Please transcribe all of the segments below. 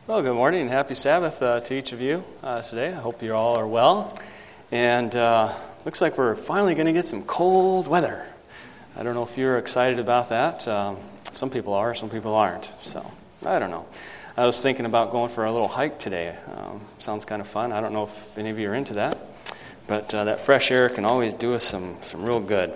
Well, good morning and happy Sabbath to each of you today. I hope you all are well. And looks like we're finally going to get some cold weather. I don't know if you're excited about that. Some people are, some people aren't. So, I don't know. I was thinking about going for a little hike today. Sounds kind of fun. I don't know if any of you are into that. But that fresh air can always do us some real good.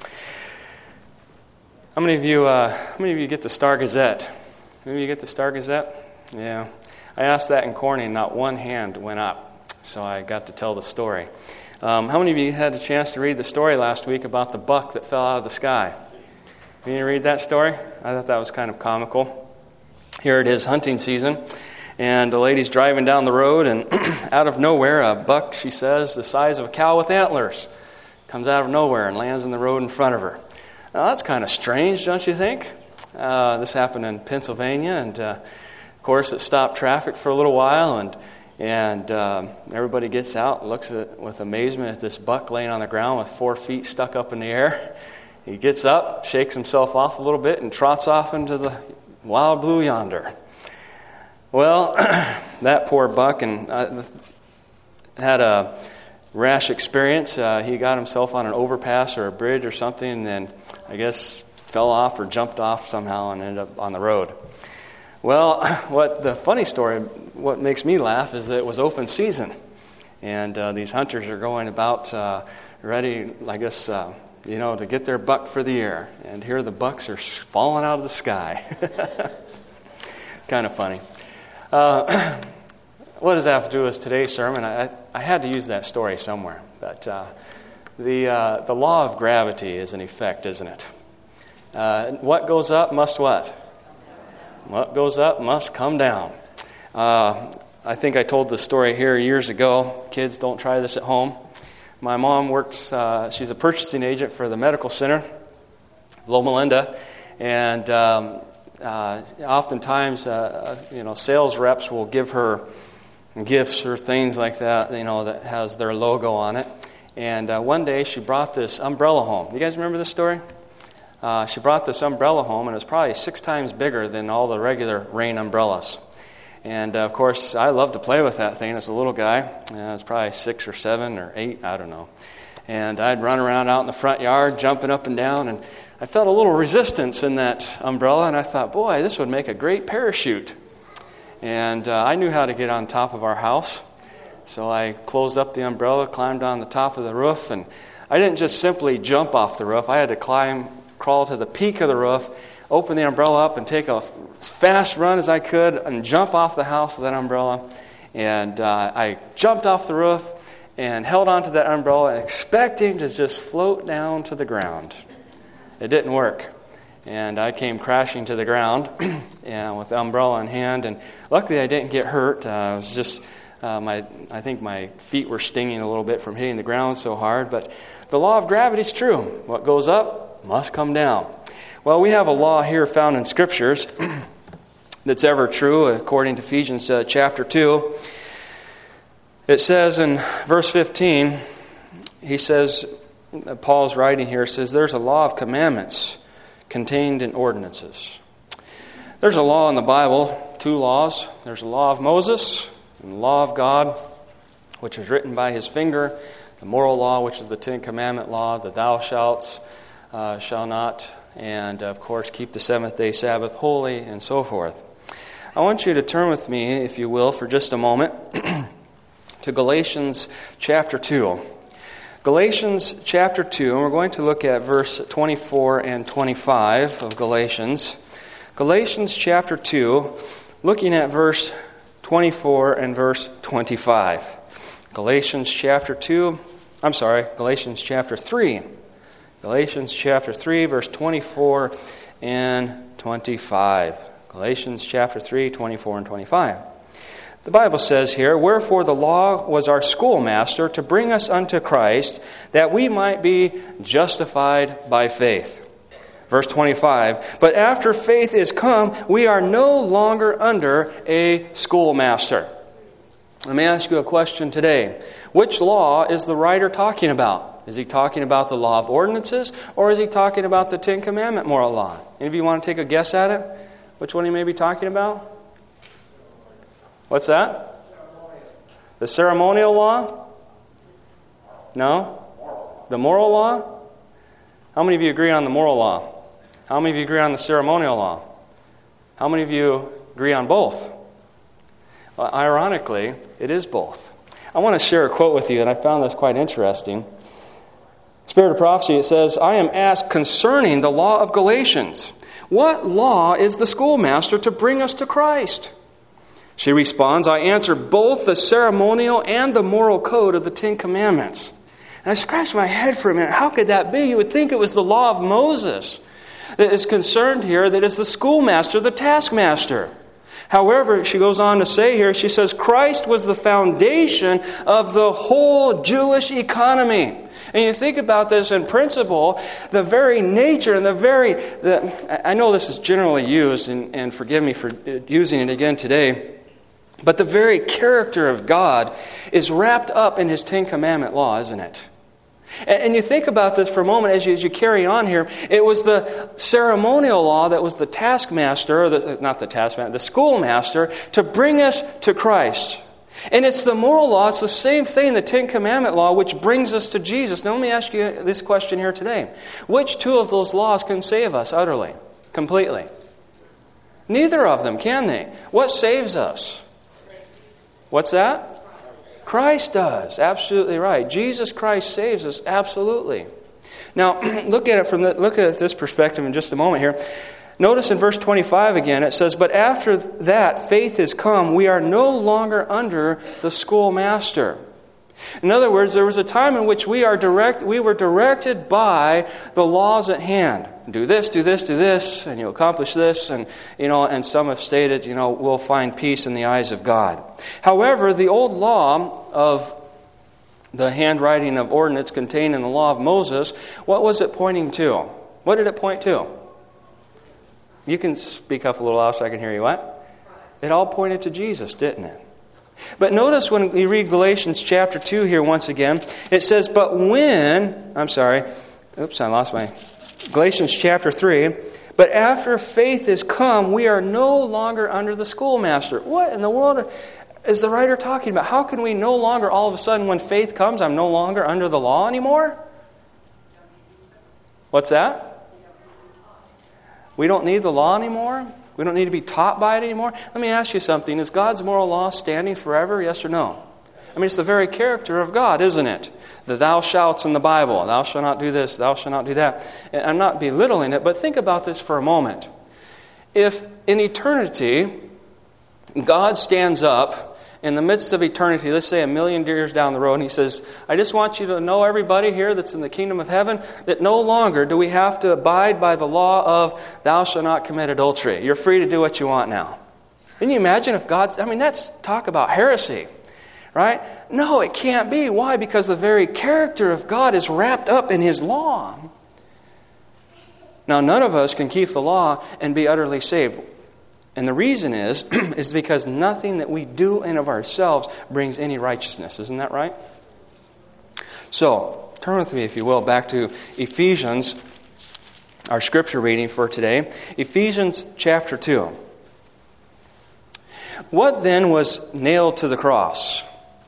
How many of you get the Star Gazette? Maybe you get the Star Gazette? Yeah. I asked that in Corning, not one hand went up, so I got to tell the story. How many of you had a chance to read the story last week about the buck that fell out of the sky? Did you read that story? I thought that was kind of comical. Here it is, hunting season, and the lady's driving down the road, and out of nowhere, a buck, she says, the size of a cow with antlers, comes out of nowhere and lands in the road in front of her. Now, that's kind of strange, don't you think? This happened in Pennsylvania, and of course, it stopped traffic for a little while, and everybody gets out and looks at with amazement at this buck laying on the ground with 4 feet stuck up in the air. He gets up, shakes himself off a little bit, and trots off into the wild blue yonder. Well, that poor buck had a rash experience. He got himself on an overpass or a bridge or something, and then I guess fell off or jumped off somehow and ended up on the road. Well, what makes me laugh is that it was open season, and these hunters are going about ready, I guess, to get their buck for the year. And here the bucks are falling out of the sky. Kind of funny. What does that have to do with today's sermon? I had to use that story somewhere, but the law of gravity is in effect, isn't it? What goes up must what? What goes up must come down. I think I told this story here years ago. Kids, don't try this at home. My mom works, she's a purchasing agent for the medical center, Loma Linda, and oftentimes, sales reps will give her gifts or things like that, that has their logo on it. And one day she brought this umbrella home. You guys remember this story? She brought this umbrella home, and it was probably 6 times bigger than all the regular rain umbrellas. And, of course, I loved to play with that thing as a little guy. I was probably 6 or 7 or 8, I don't know. And I'd run around out in the front yard, jumping up and down, and I felt a little resistance in that umbrella, and I thought, boy, this would make a great parachute. And I knew how to get on top of our house. So I closed up the umbrella, climbed on the top of the roof, and I didn't just simply jump off the roof. I had to crawl to the peak of the roof, open the umbrella up, and take a fast run as I could and jump off the house with that umbrella. And I jumped off the roof and held onto that umbrella, expecting to just float down to the ground. It didn't work. And I came crashing to the ground and with the umbrella in hand. And luckily I didn't get hurt. It was just I think my feet were stinging a little bit from hitting the ground so hard. But the law of gravity is true. What goes up must come down. Well, we have a law here found in Scriptures that's ever true, according to Ephesians chapter 2. It says in verse 15, he says, Paul's writing here, says, there's a law of commandments contained in ordinances. There's a law in the Bible, 2 laws. There's the law of Moses and the law of God, which is written by his finger. The moral law, which is the 10 Commandment law, the thou shalt not, and of course keep the 7th-day Sabbath holy, and so forth. I want you to turn with me, if you will, for just a moment, to Galatians chapter 2. Galatians chapter 2, and we're going to look at verse 24 and 25 of Galatians. Galatians chapter 2, looking at verse 24 and verse 25. Galatians chapter 3. Galatians chapter 3, verse 24 and 25. Galatians chapter 3, 24 and 25. The Bible says here, wherefore the law was our schoolmaster to bring us unto Christ, that we might be justified by faith. Verse 25, but after faith is come, we are no longer under a schoolmaster. Let me ask you a question today. Which law is the writer talking about? Is he talking about the law of ordinances, or is he talking about the 10 Commandment moral law? Any of you want to take a guess at it? Which one he may be talking about? What's that? The ceremonial law? No? The moral law? How many of you agree on the moral law? How many of you agree on the ceremonial law? How many of you agree on both? Well, ironically, it is both. I want to share a quote with you, and I found this quite interesting. Spirit of Prophecy, it says, I am asked concerning the law of Galatians, what law is the schoolmaster to bring us to Christ? She responds, I answer both the ceremonial and the moral code of the Ten Commandments. And I scratched my head for a minute. How could that be? You would think it was the law of Moses that is concerned here, that is the schoolmaster, the taskmaster. However, she goes on to say here, she says, Christ was the foundation of the whole Jewish economy. And you think about this in principle, the very nature and I know this is generally used, and forgive me for using it again today, but the very character of God is wrapped up in His Ten Commandment law, isn't it? And you think about this for a moment as you carry on here. It was the ceremonial law that was the taskmaster, or the schoolmaster, to bring us to Christ. And it's the moral law, it's the same thing, the Ten Commandment law, which brings us to Jesus. Now let me ask you this question here today. Which two of those laws can save us utterly, completely? Neither of them, can they? What saves us? What's that? Christ does. Absolutely right. Jesus Christ saves us. Absolutely. Now, look at it this perspective in just a moment here. Notice in verse 25 again, it says, but after that faith is come, we are no longer under the schoolmaster. In other words, there was a time in which we were directed by the laws at hand. Do this, do this, do this, and you'll accomplish this, and some have stated, we'll find peace in the eyes of God. However, the old law of the handwriting of ordinance contained in the law of Moses, what was it pointing to? What did it point to? You can speak up a little louder so I can hear you. What? It all pointed to Jesus, didn't it? But notice when we read Galatians chapter 2 here once again, it says, Galatians chapter 3, but after faith is come, we are no longer under the schoolmaster. What in the world is the writer talking about? How can we no longer, all of a sudden, when faith comes, I'm no longer under the law anymore? What's that? We don't need the law anymore? We don't need to be taught by it anymore? Let me ask you something. Is God's moral law standing forever? Yes or no? I mean, it's the very character of God, isn't it? The thou shalt in the Bible. Thou shalt not do this. Thou shalt not do that. And I'm not belittling it, but think about this for a moment. If in eternity, God stands up in the midst of eternity, let's say 1,000,000 years down the road, and He says, I just want you to know, everybody here that's in the kingdom of heaven, that no longer do we have to abide by the law of thou shalt not commit adultery. You're free to do what you want now. Can you imagine if that's talk about heresy, right? No, it can't be. Why? Because the very character of God is wrapped up in His law. Now, none of us can keep the law and be utterly saved. And the reason is because nothing that we do in of ourselves brings any righteousness. Isn't that right? So, turn with me, if you will, back to Ephesians, our scripture reading for today. Ephesians chapter 2. What then was nailed to the cross?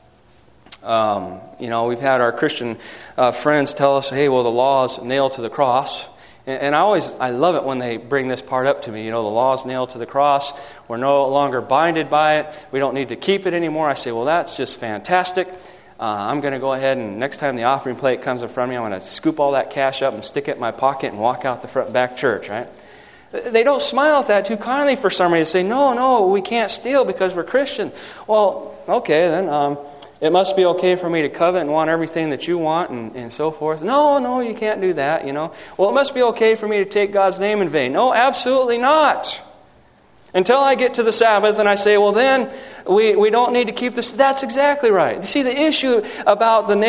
We've had our Christian friends tell us, hey, well, the law is nailed to the cross. And I love it when they bring this part up to me. The law is nailed to the cross. We're no longer binded by it. We don't need to keep it anymore. I say, well, that's just fantastic. I'm going to go ahead and next time the offering plate comes in front of me, I'm going to scoop all that cash up and stick it in my pocket and walk out the front back church, right? They don't smile at that too kindly for some reason. They say, no, we can't steal because we're Christian. Well, okay, then it must be okay for me to covet and want everything that you want and so forth. No, you can't do that, Well, it must be okay for me to take God's name in vain. No, absolutely not. Until I get to the Sabbath and I say, well, then we don't need to keep this. That's exactly right. You see, the issue about the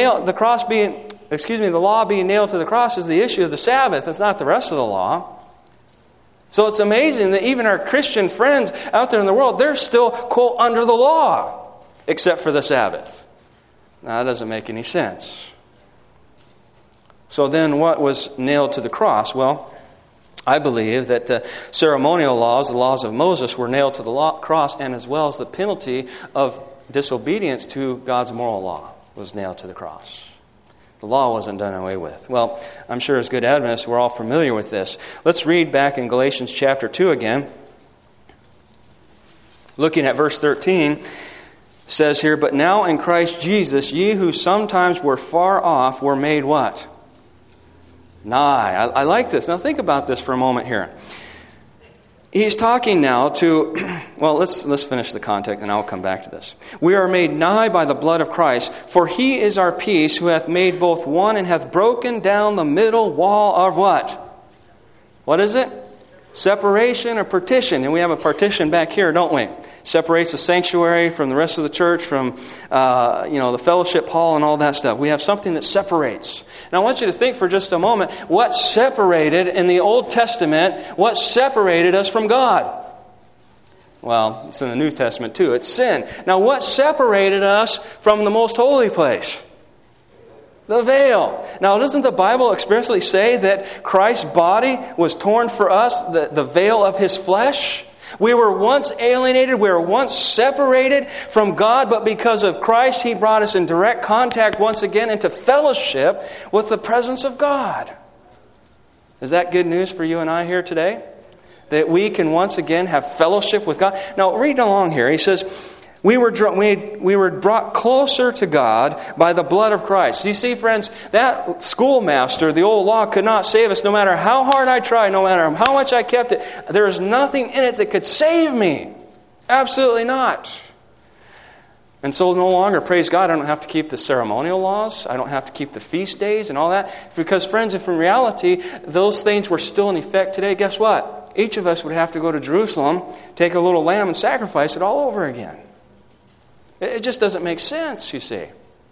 law being nailed to the cross is the issue of the Sabbath. It's not the rest of the law. So it's amazing that even our Christian friends out there in the world, they're still, quote, under the law, except for the Sabbath. Now, that doesn't make any sense. So then what was nailed to the cross? Well, I believe that the ceremonial laws, the laws of Moses, were nailed to the cross, and as well as the penalty of disobedience to God's moral law was nailed to the cross. The law wasn't done away with. Well, I'm sure as good Adventists, we're all familiar with this. Let's read back in Galatians chapter 2 again. Looking at verse 13, says here, "But now in Christ Jesus, ye who sometimes were far off were made" what? Nigh. I like this. Now think about this for a moment here. He's talking now to, well, let's finish the context and I'll come back to this. "We are made nigh by the blood of Christ, for he is our peace, who hath made both one and hath broken down the middle wall of" what? What is it? Separation or partition. And we have a partition back here, don't we? Separates the sanctuary from the rest of the church, from the fellowship hall and all that stuff. We have something that separates. And I want you to think for just a moment, what separated in the Old Testament, what separated us from God? Well, it's in the New Testament too. It's sin. Now, what separated us from the most holy place? The veil. Now, doesn't the Bible expressly say that Christ's body was torn for us, the veil of His flesh? We were once alienated, we were once separated from God, but because of Christ, He brought us in direct contact once again into fellowship with the presence of God. Is that good news for you and I here today? That we can once again have fellowship with God? Now, read along here. He says, We were brought closer to God by the blood of Christ. You see, friends, that schoolmaster, the old law, could not save us no matter how hard I tried, no matter how much I kept it. There is nothing in it that could save me. Absolutely not. And so no longer, praise God, I don't have to keep the ceremonial laws. I don't have to keep the feast days and all that. Because, friends, if in reality those things were still in effect today, guess what? Each of us would have to go to Jerusalem, take a little lamb and sacrifice it all over again. It just doesn't make sense, you see.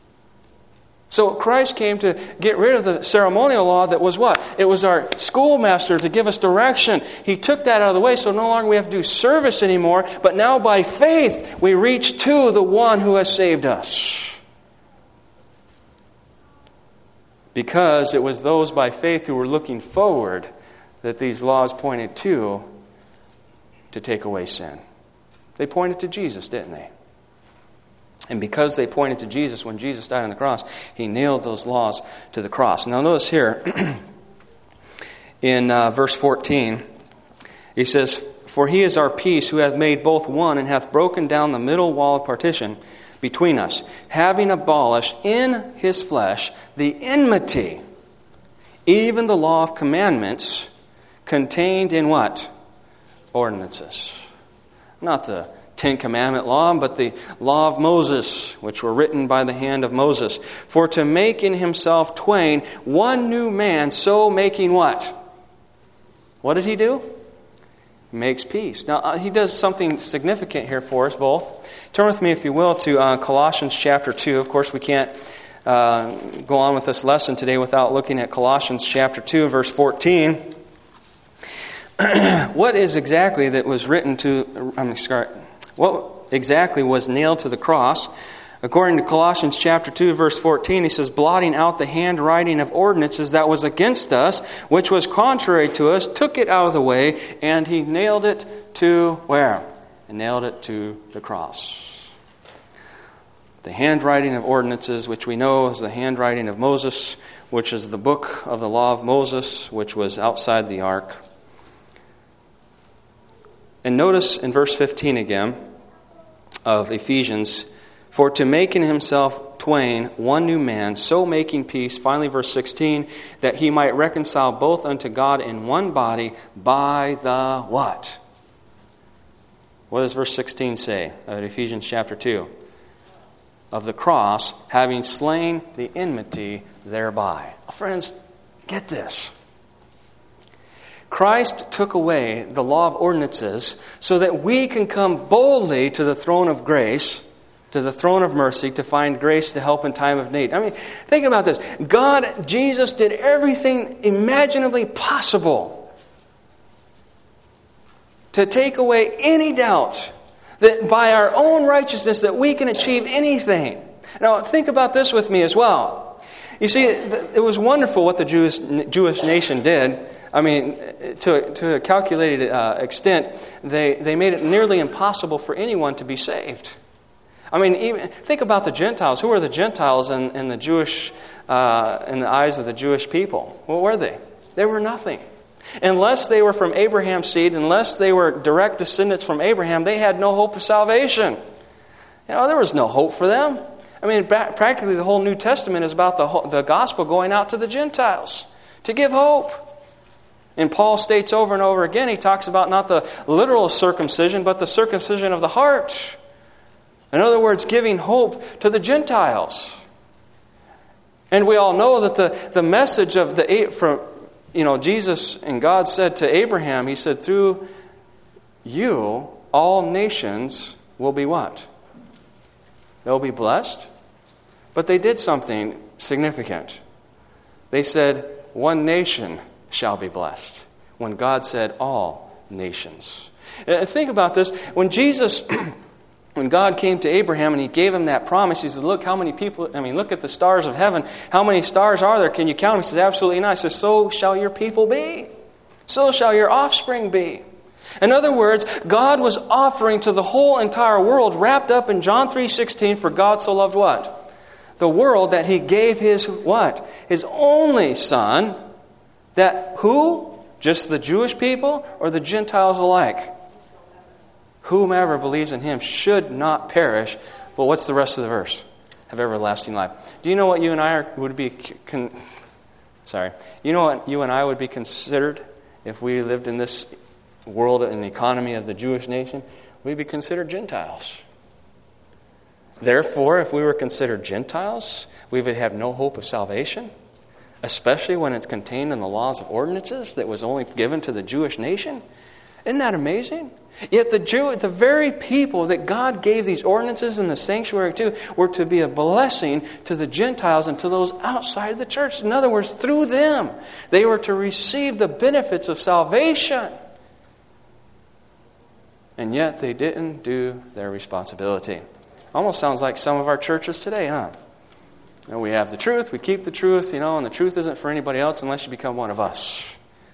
So Christ came to get rid of the ceremonial law that was what? It was our schoolmaster to give us direction. He took that out of the way, so no longer we have to do service anymore, but now by faith we reach to the one who has saved us. Because it was those by faith who were looking forward that these laws pointed to take away sin. They pointed to Jesus, didn't they? And because they pointed to Jesus, when Jesus died on the cross, He nailed those laws to the cross. Now notice here, in verse 14, he says, "For He is our peace, who hath made both one, and hath broken down the middle wall of partition between us, having abolished in His flesh the enmity, even the law of commandments contained in" what? Ordinances. Not the Ten Commandment law, but the law of Moses, which were written by the hand of Moses. "For to make in Himself twain one new man, so making" what? What did He do? He makes peace. Now, He does something significant here for us both. Turn with me, if you will, to Colossians chapter 2. Of course, we can't go on with this lesson today without looking at Colossians chapter 2, verse 14. What is exactly that was written to... What exactly was nailed to the cross? According to Colossians chapter 2, verse 14, he says, "Blotting out the handwriting of ordinances that was against us, which was contrary to us, took it out of the way, and He nailed it to" where? And nailed it to the cross. The handwriting of ordinances, which we know is the handwriting of Moses, which is the book of the law of Moses, which was outside the ark. And notice in verse 15 again of Ephesians, "For to make in Himself twain one new man, so making peace," finally verse 16, "that He might reconcile both unto God in one body by the" what? What does verse 16 say of Ephesians chapter 2? "Of the cross, having slain the enmity thereby." Friends, get this. Christ took away the law of ordinances so that we can come boldly to the throne of grace, to the throne of mercy, to find grace to help in time of need. I mean, think about this. God, Jesus, did everything imaginably possible to take away any doubt that by our own righteousness that we can achieve anything. Now, think about this with me as well. You see, it was wonderful what the Jewish nation did. I mean, to a calculated extent, they made it nearly impossible for anyone to be saved. I mean, even think about the Gentiles. Who are the Gentiles in the Jewish, in the eyes of the Jewish people? What were they? They were nothing. Unless they were from Abraham's seed, unless they were direct descendants from Abraham, they had no hope of salvation. There was no hope for them. I mean, practically the whole New Testament is about the gospel going out to the Gentiles to give hope. And Paul states over and over again, he talks about not the literal circumcision, but the circumcision of the heart. In other words, giving hope to the Gentiles. And we all know that the message of Jesus and God said to Abraham, He said, through you, all nations will be what? They'll be blessed. But they did something significant. They said, one nation shall be blessed. When God said, all nations. Think about this. When God came to Abraham and He gave him that promise, He said, look how many people, look at the stars of heaven. How many stars are there? Can you count them? He says, absolutely not. He says, so shall your people be. So shall your offspring be. In other words, God was offering to the whole entire world, wrapped up in John 3:16, for God so loved what? The world that He gave His what? His only Son, that who? Just the Jewish people or the Gentiles alike? Whomever believes in Him should not perish. But what's the rest of the verse? Have everlasting life. Do you know what you and I would be? You know what you and I would be considered if we lived in this world and economy of the Jewish nation? We'd be considered Gentiles. Therefore, if we were considered Gentiles, we would have no hope of salvation, especially when it's contained in the laws of ordinances that was only given to the Jewish nation. Isn't that amazing? Yet the very people that God gave these ordinances in the sanctuary to were to be a blessing to the Gentiles and to those outside the church. In other words, through them, they were to receive the benefits of salvation. And yet they didn't do their responsibility. Almost sounds like some of our churches today, huh? We have the truth, we keep the truth, and the truth isn't for anybody else unless you become one of us.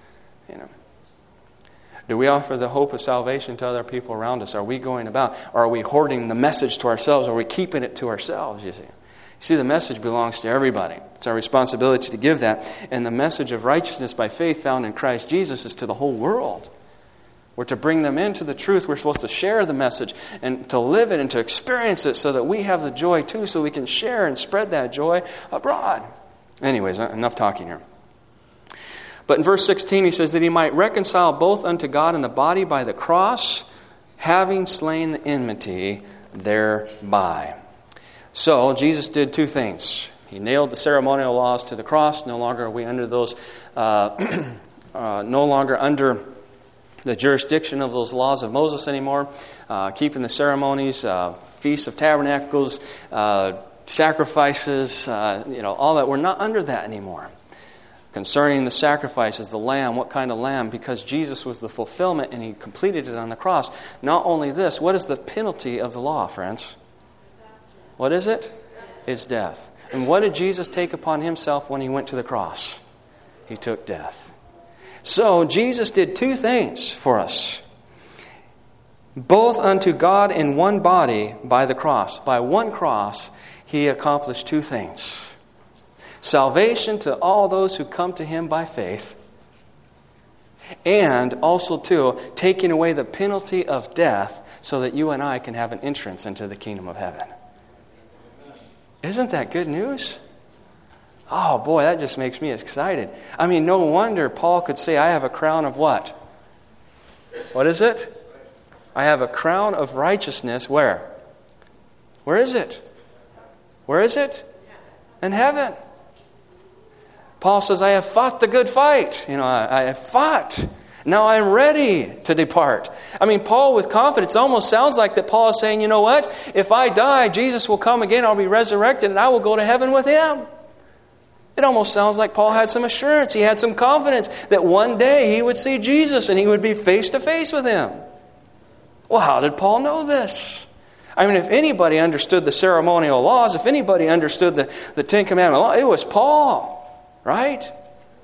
Do we offer the hope of salvation to other people around us? Are we going about? Or are we hoarding the message to ourselves? Or are we keeping it to ourselves, you see? The message belongs to everybody. It's our responsibility to give that. And the message of righteousness by faith found in Christ Jesus is to the whole world. We're to bring them into the truth. We're supposed to share the message and to live it and to experience it so that we have the joy too, so we can share and spread that joy abroad. Anyways, enough talking here. But in verse 16 he says that He might reconcile both unto God in the body by the cross, having slain the enmity thereby. So Jesus did two things. He nailed the ceremonial laws to the cross. No longer are we under those, no longer under the jurisdiction of those laws of Moses anymore. Keeping the ceremonies, Feast of Tabernacles, sacrifices, all that. We're not under that anymore. Concerning the sacrifices, the lamb, what kind of lamb? Because Jesus was the fulfillment and He completed it on the cross. Not only this, what is the penalty of the law, friends? What is it? It's death. And what did Jesus take upon Himself when He went to the cross? He took death. So Jesus did two things for us. Both unto God in one body by the cross. By one cross, He accomplished two things. Salvation to all those who come to Him by faith. And also, too, taking away the penalty of death so that you and I can have an entrance into the kingdom of heaven. Isn't that good news? Oh, boy, that just makes me excited. No wonder Paul could say, I have a crown of what? What is it? I have a crown of righteousness. Where? Where is it? Where is it? In heaven. Paul says, I have fought the good fight. I have fought. Now I'm ready to depart. Paul with confidence, almost sounds like that Paul is saying, you know what? If I die, Jesus will come again, I'll be resurrected, and I will go to heaven with Him. It almost sounds like Paul had some assurance. He had some confidence that one day he would see Jesus and he would be face to face with Him. Well, how did Paul know this? If anybody understood the ceremonial laws, if anybody understood the Ten Commandment law, it was Paul. Right?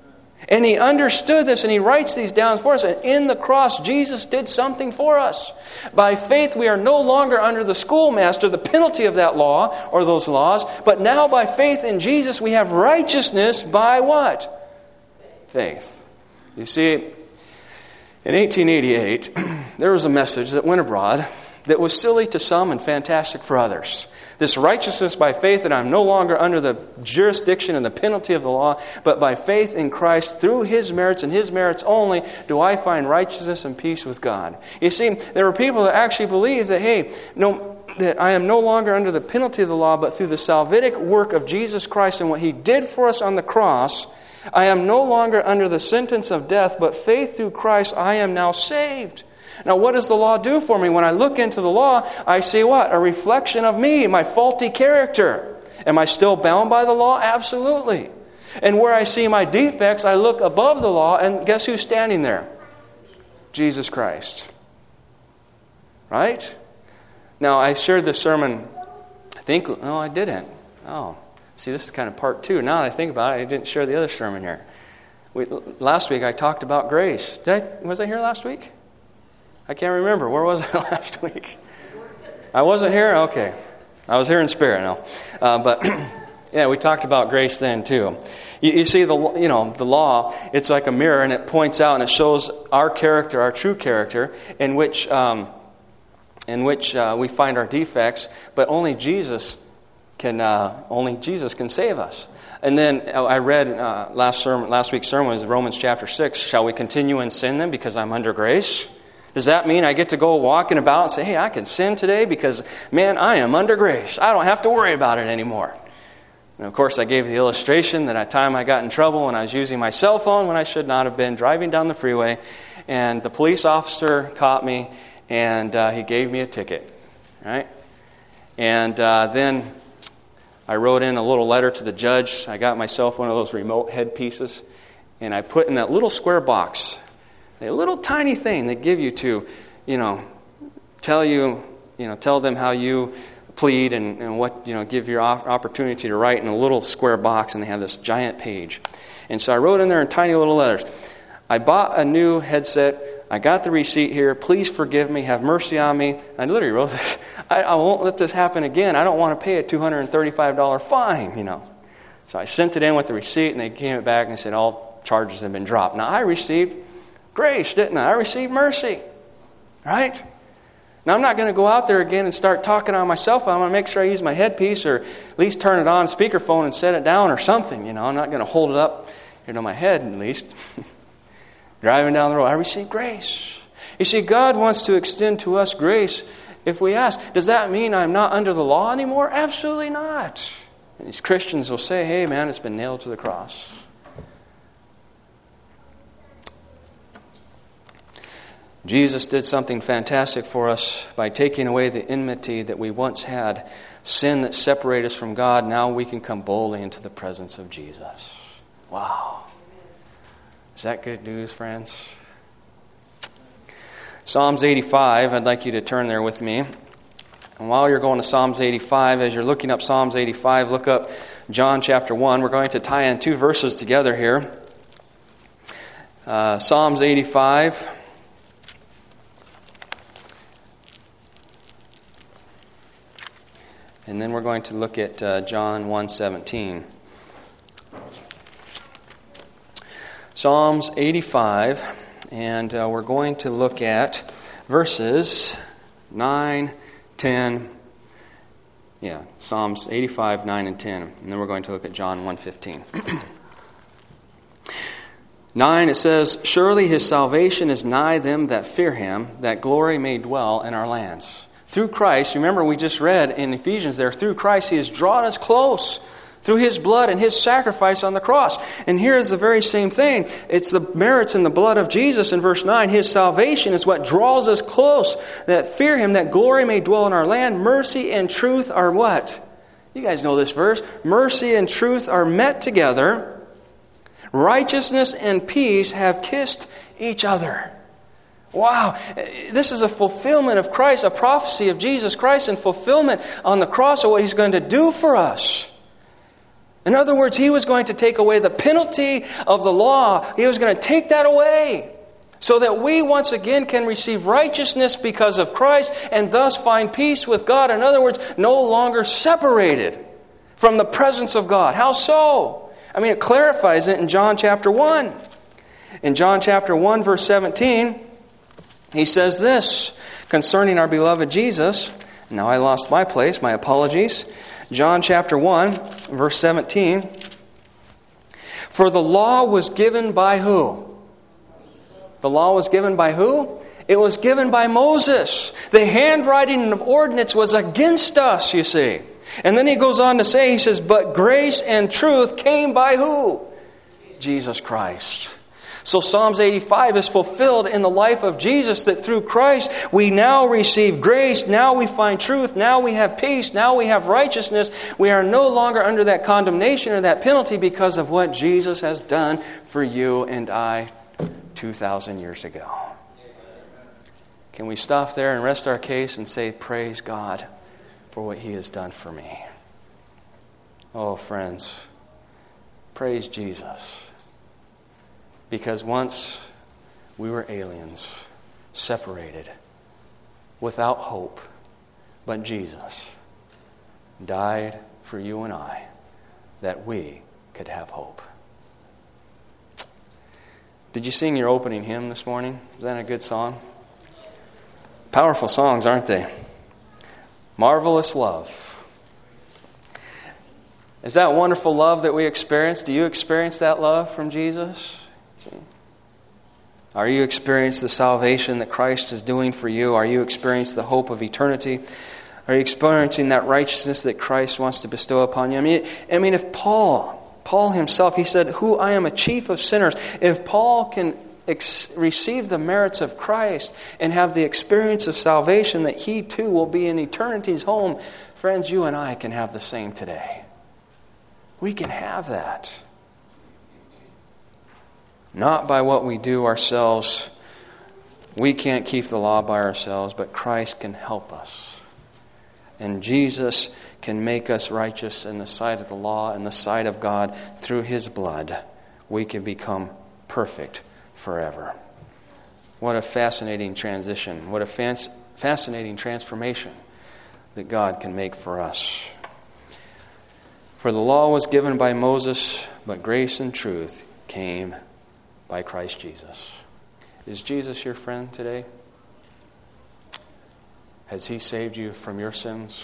And he understood this, and he writes these down for us. And in the cross, Jesus did something for us. By faith, we are no longer under the schoolmaster, the penalty of that law or those laws. But now by faith in Jesus, we have righteousness by what? Faith. You see, in 1888, there was a message that went abroad that was silly to some and fantastic for others. This righteousness by faith, that I'm no longer under the jurisdiction and the penalty of the law, but by faith in Christ, through His merits and His merits only, do I find righteousness and peace with God. You see, there were people that actually believed that, that I am no longer under the penalty of the law, but through the salvific work of Jesus Christ and what He did for us on the cross, I am no longer under the sentence of death, but faith through Christ, I am now saved. Now, what does the law do for me? When I look into the law, I see what? A reflection of me, my faulty character. Am I still bound by the law? Absolutely. And where I see my defects, I look above the law, and guess who's standing there? Jesus Christ. Right? Now, I shared this sermon, I didn't. See, this is kind of part 2. Now that I think about it, I didn't share the other sermon here. Last week, I talked about grace. Was I here last week? I can't remember. Where was I last week? I wasn't here? Okay. I was here in spirit now. But yeah, we talked about grace then too. You see, the law, it's like a mirror, and it points out and it shows our character, our true character, in which we find our defects, but only Jesus can save us. And then I read last week's sermon was Romans chapter 6. Shall we continue in sin then because I'm under grace? Does that mean I get to go walking about and say, hey, I can sin today because, man, I am under grace. I don't have to worry about it anymore. And, of course, I gave the illustration that at time I got in trouble when I was using my cell phone when I should not have been, driving down the freeway, and the police officer caught me, and he gave me a ticket. Right? And then I wrote in a little letter to the judge. I got myself one of those remote headpieces, and I put in that little square box, a little tiny thing they give you to, tell them how you plead and what, give your opportunity to write in a little square box, and they have this giant page. And so I wrote in there in tiny little letters, I bought a new headset, I got the receipt here, please forgive me, have mercy on me. I literally wrote this, I won't let this happen again, I don't want to pay a $235 fine, So I sent it in with the receipt, and they came back and said all charges have been dropped. Now I received grace, didn't I? I received mercy. Right? Now, I'm not going to go out there again and start talking on my cell phone. I'm going to make sure I use my headpiece or at least turn it on speakerphone and set it down or something. I'm not going to hold it up my head at least. Driving down the road, I received grace. You see, God wants to extend to us grace if we ask. Does that mean I'm not under the law anymore? Absolutely not. And these Christians will say, hey, man, it's been nailed to the cross. Jesus did something fantastic for us by taking away the enmity that we once had, sin that separated us from God. Now we can come boldly into the presence of Jesus. Wow. Is that good news, friends? Psalms 85, I'd like you to turn there with me. And while you're going to Psalms 85, as you're looking up Psalms 85, look up John chapter 1. We're going to tie in 2 verses together here. Psalms 85. And then we're going to look at John 1:17. Psalms 85, and we're going to look at verses 9, 10. Yeah, Psalms 85, 9, and 10. And then we're going to look at John 1:15. 9, it says, surely his salvation is nigh them that fear him, that glory may dwell in our lands. Through Christ, remember we just read in Ephesians there, through Christ He has drawn us close through His blood and His sacrifice on the cross. And here is the very same thing. It's the merits in the blood of Jesus in verse 9. His salvation is what draws us close, that fear Him, that glory may dwell in our land. Mercy and truth are what? You guys know this verse. Mercy and truth are met together. Righteousness and peace have kissed each other. Wow, this is a fulfillment of Christ, a prophecy of Jesus Christ and fulfillment on the cross of what He's going to do for us. In other words, He was going to take away the penalty of the law. He was going to take that away so that we once again can receive righteousness because of Christ and thus find peace with God. In other words, no longer separated from the presence of God. How so? I mean, it clarifies it in John chapter 1. In John chapter 1, verse 17, He says this concerning our beloved Jesus. Now I lost my place, my apologies. John chapter 1, verse 17. For the law was given by who? The law was given by who? It was given by Moses. The handwriting of ordinance was against us, you see. And then he goes on to say, he says, but grace and truth came by who? Jesus Christ. So Psalms 85 is fulfilled in the life of Jesus, that through Christ we now receive grace, now we find truth, now we have peace, now we have righteousness. We are no longer under that condemnation or that penalty because of what Jesus has done for you and I 2,000 years ago. Can we stop there and rest our case and say, praise God for what He has done for me? Oh, friends, praise Jesus. Because once we were aliens, separated, without hope, but Jesus died for you and I, that we could have hope. Did you sing your opening hymn this morning? Was that a good song? Powerful songs, aren't they? Marvelous love. Is that wonderful love that we experience? Do you experience that love from Jesus? Are you experiencing the salvation that Christ is doing for you? Are you experiencing the hope of eternity? Are you experiencing that righteousness that Christ wants to bestow upon you? I mean, if Paul himself, he said, "Who I am a chief of sinners." If Paul can receive the merits of Christ and have the experience of salvation that he too will be in eternity's home, friends, you and I can have the same today. We can have that. Not by what we do ourselves. We can't keep the law by ourselves, but Christ can help us. And Jesus can make us righteous in the sight of the law and the sight of God through His blood. We can become perfect forever. What a fascinating transition. What a fascinating transformation that God can make for us. For the law was given by Moses, but grace and truth came by Christ Jesus. Is Jesus your friend today? Has He saved you from your sins?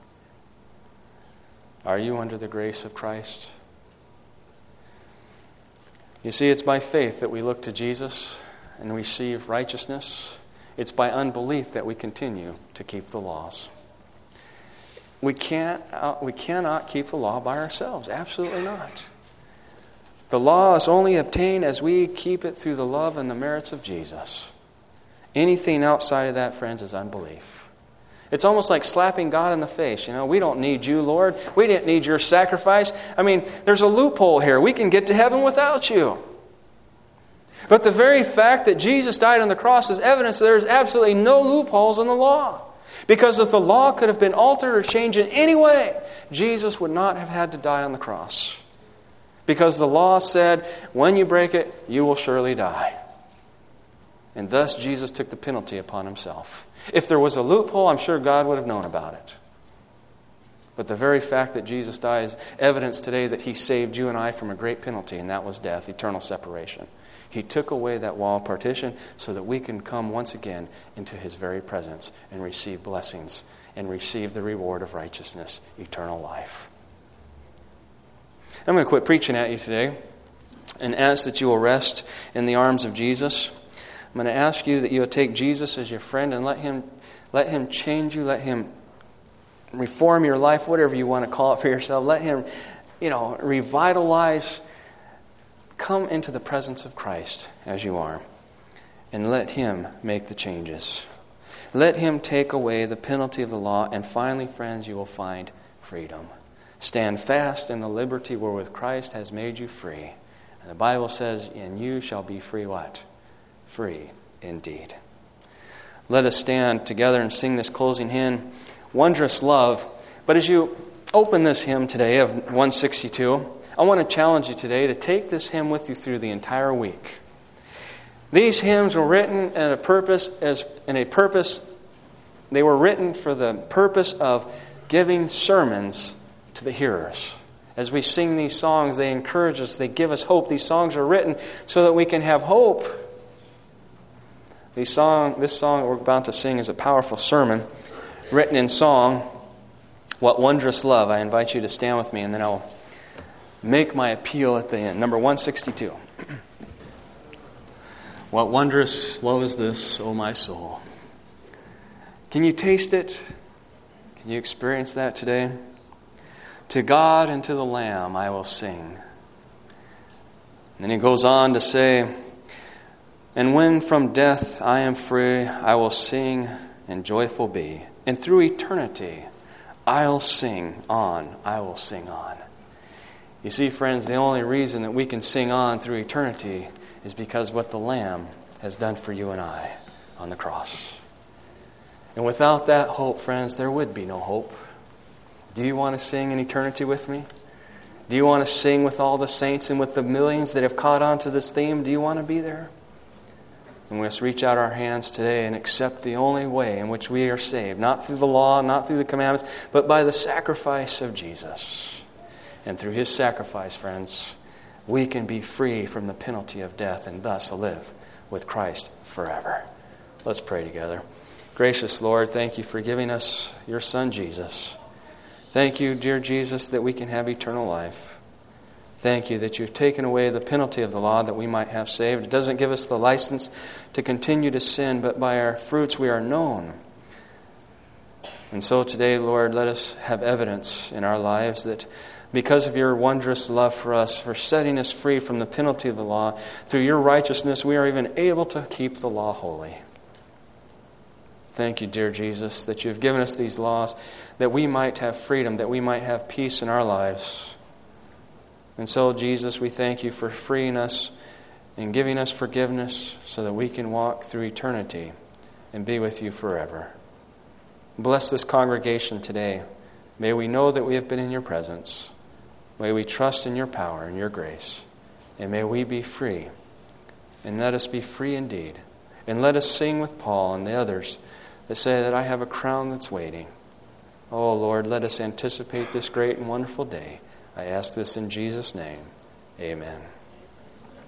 Are you under the grace of Christ? You see, it's by faith that we look to Jesus and receive righteousness. It's by unbelief that we continue to keep the laws. We cannot keep the law by ourselves. Absolutely not. The law is only obtained as we keep it through the love and the merits of Jesus. Anything outside of that, friends, is unbelief. It's almost like slapping God in the face. We don't need you, Lord. We didn't need your sacrifice. I mean, there's a loophole here. We can get to heaven without you. But the very fact that Jesus died on the cross is evidence that there's absolutely no loopholes in the law. Because if the law could have been altered or changed in any way, Jesus would not have had to die on the cross. Because the law said, when you break it, you will surely die. And thus Jesus took the penalty upon Himself. If there was a loophole, I'm sure God would have known about it. But the very fact that Jesus died is evidence today that He saved you and I from a great penalty, and that was death, eternal separation. He took away that wall of partition so that we can come once again into His very presence and receive blessings and receive the reward of righteousness, eternal life. I'm going to quit preaching at you today and ask that you will rest in the arms of Jesus. I'm going to ask you that you will take Jesus as your friend and let him change you, let Him reform your life, whatever you want to call it for yourself. Let Him, revitalize. Come into the presence of Christ as you are and let Him make the changes. Let Him take away the penalty of the law, and finally, friends, you will find freedom. Stand fast in the liberty wherewith Christ has made you free. And the Bible says, and you shall be free what? Free indeed. Let us stand together and sing this closing hymn, Wondrous Love. But as you open this hymn today of 162, I want to challenge you today to take this hymn with you through the entire week. These hymns were written at a purpose. They were written for the purpose of giving sermons to the hearers. As we sing these songs, they encourage us, they give us hope. These songs are written so that we can have hope. This song that we're about to sing is a powerful sermon written in song. What Wondrous Love. I invite you to stand with me, and then I'll make my appeal at the end. Number 162. What wondrous love is this, O my soul? Can you taste it? Can you experience that today? To God and to the Lamb I will sing. And then he goes on to say, and when from death I am free, I will sing and joyful be. And through eternity I'll sing on, I will sing on. You see, friends, the only reason that we can sing on through eternity is because what the Lamb has done for you and I on the cross. And without that hope, friends, there would be no hope. Do you want to sing in eternity with me? Do you want to sing with all the saints and with the millions that have caught on to this theme? Do you want to be there? And we must reach out our hands today and accept the only way in which we are saved. Not through the law, not through the commandments, but by the sacrifice of Jesus. And through His sacrifice, friends, we can be free from the penalty of death and thus live with Christ forever. Let's pray together. Gracious Lord, thank you for giving us your Son, Jesus. Thank you, dear Jesus, that we can have eternal life. Thank you that you've taken away the penalty of the law that we might have saved. It doesn't give us the license to continue to sin, but by our fruits we are known. And so today, Lord, let us have evidence in our lives that because of your wondrous love for us, for setting us free from the penalty of the law, through your righteousness we are even able to keep the law holy. Thank you, dear Jesus, that you have given us these laws that we might have freedom, that we might have peace in our lives. And so, Jesus, we thank you for freeing us and giving us forgiveness so that we can walk through eternity and be with you forever. Bless this congregation today. May we know that we have been in your presence. May we trust in your power and your grace. And may we be free. And let us be free indeed. And let us sing with Paul and the others that say that I have a crown that's waiting. Oh, Lord, let us anticipate this great and wonderful day. I ask this in Jesus' name. Amen.